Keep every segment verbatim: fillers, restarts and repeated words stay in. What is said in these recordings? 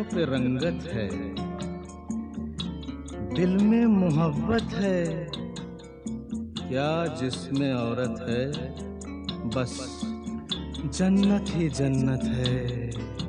होठों पे रंगत है, दिल में मोहब्बत है, क्या जिसमें औरत है, बस जन्नत ही जन्नत है।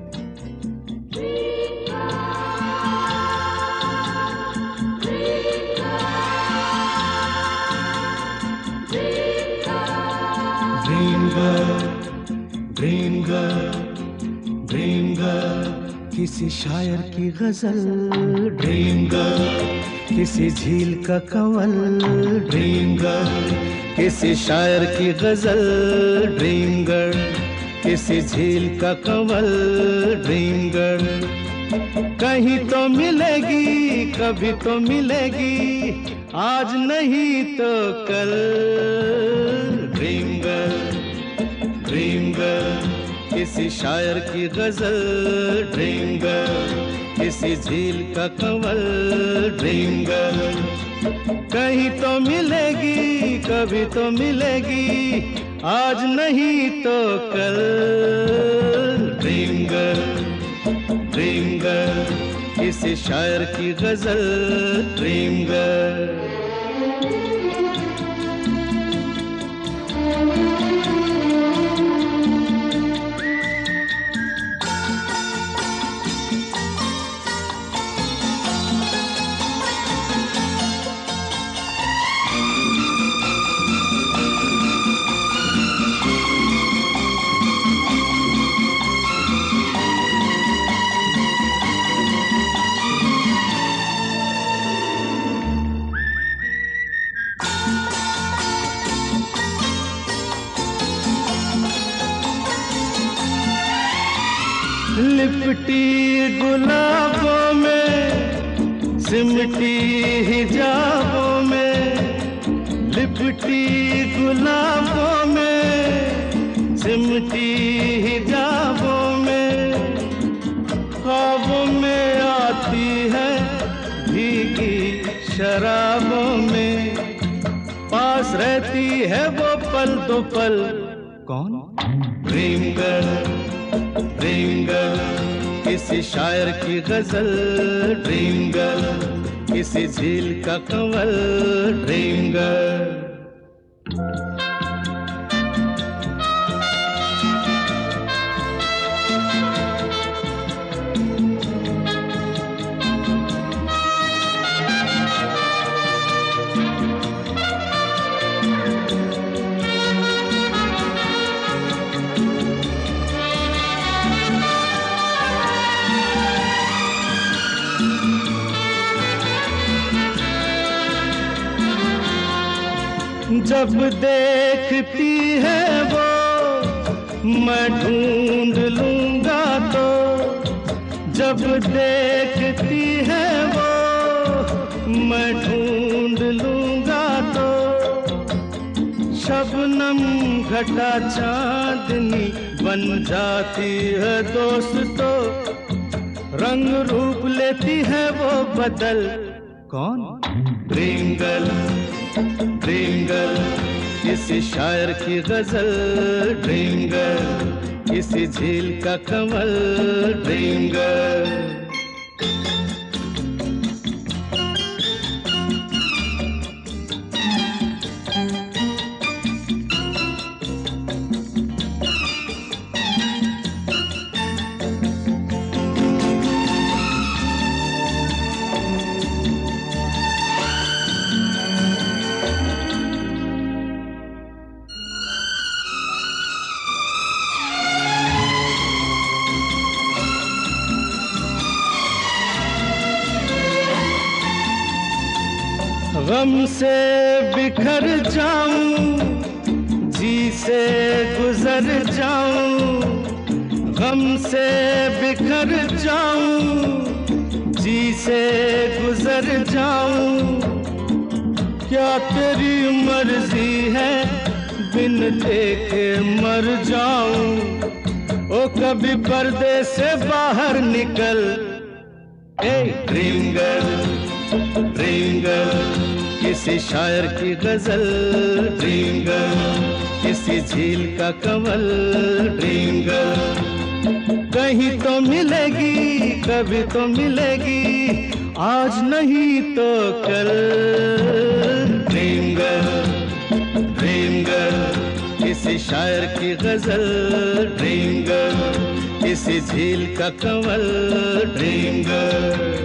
Dream girl, dream girl, dream girl, किसी शायर की गजल, ड्रीम गर्ल, किसी झील का कंवल, ड्रीम गर्ल, किसी शायर की गजल, ड्रीम गर्ल, किसी झील का कंवल, ड्रीम गर्ल। कहीं तो मिलेगी, कभी तो मिलेगी, आज नहीं तो कल, ड्रीम गर्ल, ड्रीम गर्ल, किसी शायर की गजल, ड्रीम गर्ल, किसी झील का कंवल, ड्रीम गर्ल। कहीं तो मिलेगी, कभी तो मिलेगी, आज नहीं तो कल, ड्रीम गर्ल, ड्रीम गर्ल, किसी शायर की गजल, ड्रीम गर्ल। लिपटी गुलाबों में, सिमटी हिजाबों में, लिपटी गुलाबों में, सिमटी हिजाबों में, ख्वाबों में आती है भीगी शराबों में, पास रहती है वो पल दो पल, कौन? ड्रीम गर्ल, ड्रीम गर्ल, किसी शायर की गजल, ड्रीम गर्ल, किसी झील का कंवल, ड्रीम गर्ल। जब देखती है वो मैं ढूंढ लूंगा तो, जब देखती है वो मैं ढूंढ लूंगा तो, शबनम घटा चांदनी बन जाती है दोस्त तो, रंग रूप लेती है वो बदल, कौन? ड्रीम गर्ल, ड्रीम गर्ल, किसी शायर की गजल, ड्रीम गर्ल, किसी झील का कंवल, ड्रीम गर्ल। गम से बिखर जाऊं, जी से गुजर जाऊं, गम से बिखर जाऊं, जी से गुजर जाऊं, क्या तेरी मर्जी है बिन देखे मर जाऊं, ओ कभी पर्दे से बाहर निकल, ए ड्रीम गर्ल, ड्रीम गर्ल, किसी शायर की गजल, ड्रीम गर्ल, किसी झील का कंवल, ड्रीम गर्ल। कहीं तो मिलेगी, कभी तो मिलेगी, आज नहीं तो कल। ड्रीम गर्ल, ड्रीम गर्ल, किसी शायर की गजल। ड्रीम गर्ल, किसी झील का कंवल। Dream girl.